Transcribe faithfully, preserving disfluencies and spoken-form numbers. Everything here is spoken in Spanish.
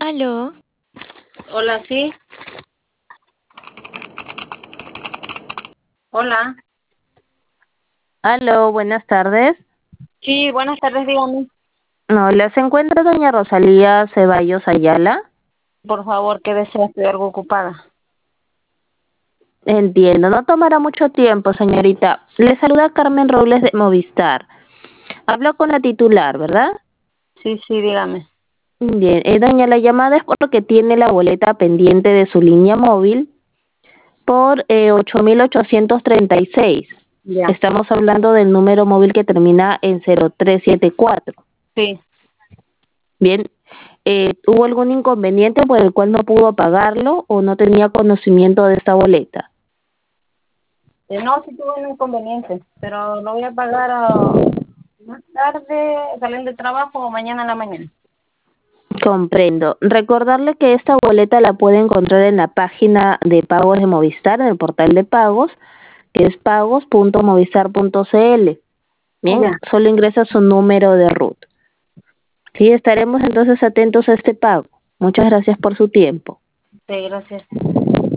Aló, Hola, sí. Hola. Aló, buenas tardes. Sí, buenas tardes, dígame. Hola, ¿se encuentra doña Rosalía Ceballos Ayala? Por favor, ¿qué desea? Estoy algo ocupada. Entiendo, no tomará mucho tiempo, señorita. Le saluda Carmen Robles de Movistar. Hablo con la titular, ¿verdad? Sí, sí, dígame. Bien, eh, doña, la llamada es porque tiene la boleta pendiente de su línea móvil por eh, ocho mil ochocientos treinta y seis. Ya. Estamos hablando del número móvil que termina en cero tres siete cuatro. Sí. Bien, eh, ¿hubo algún inconveniente por el cual no pudo pagarlo o no tenía conocimiento de esta boleta? Eh, no, sí tuve un inconveniente, pero lo voy a pagar ah, más tarde, saliendo de trabajo o mañana en la mañana. Comprendo. Recordarle que esta boleta la puede encontrar en la página de pagos de Movistar, en el portal de pagos, que es pagos punto movistar punto cl. Bien, Ya. solo ingresa su número de R U T. Sí, estaremos entonces atentos a este pago. Muchas gracias por su tiempo. Sí, gracias.